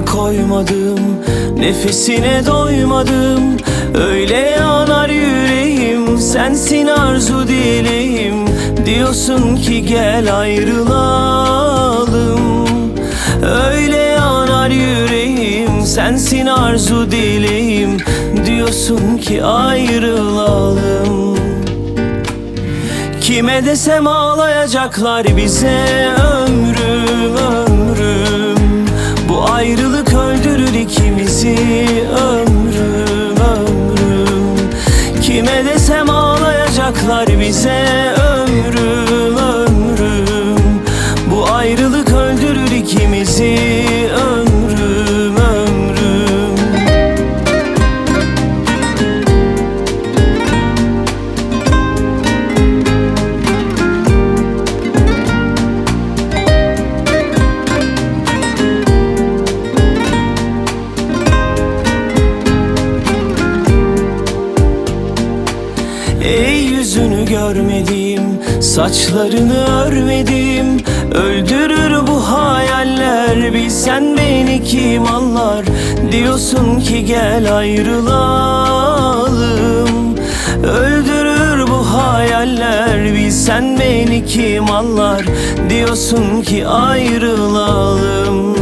adını koymadım, nefesine doymadım. Öyle yanar yüreğim, sensin arzu dileğim. Diyorsun ki gel ayrılalım. Öyle yanar yüreğim, sensin arzu dileğim. Diyorsun ki ayrılalım. Kime desem ağlayacaklar bize, ömrüm ömrüm. Bu ayrılık öldürür ikimizi, ömrüm ömrüm. Kime desem ağlayacaklar bize, ömrüm ömrüm. Bu ayrılık öldürür ikimizi, ömrüm ömrüm. Ey yüzünü görmedim, saçlarını örmedim. Öldürür bu hayaller, bilsen beni kim anlar. Diyorsun ki gel ayrılalım. Öldürür bu hayaller, bilsen beni kim anlar. Diyorsun ki ayrılalım.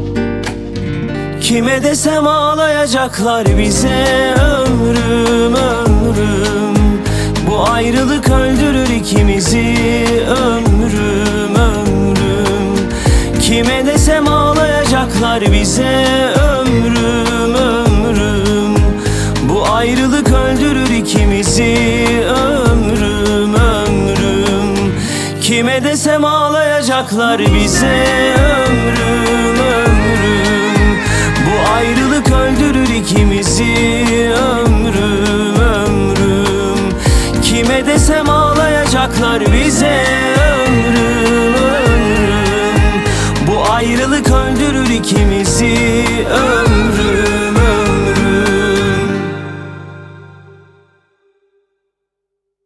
Kime desem ağlayacaklar bize, ömrüm ömrüm. Bu ayrılık öldürür ikimizi, ömrüm ömrüm. Kime desem ağlayacaklar bize, ömrüm ömrüm. Bu ayrılık öldürür ikimizi, ömrüm ömrüm. Kime desem ağlayacaklar bize, ömrüm ömrüm. Bu ayrılık öldürür ikimizi, ömrüm ömrüm. Kime desem ağlayacaklar bize, ömrüm ömrüm. Bu ayrılık öldürür ikimizi, ömrüm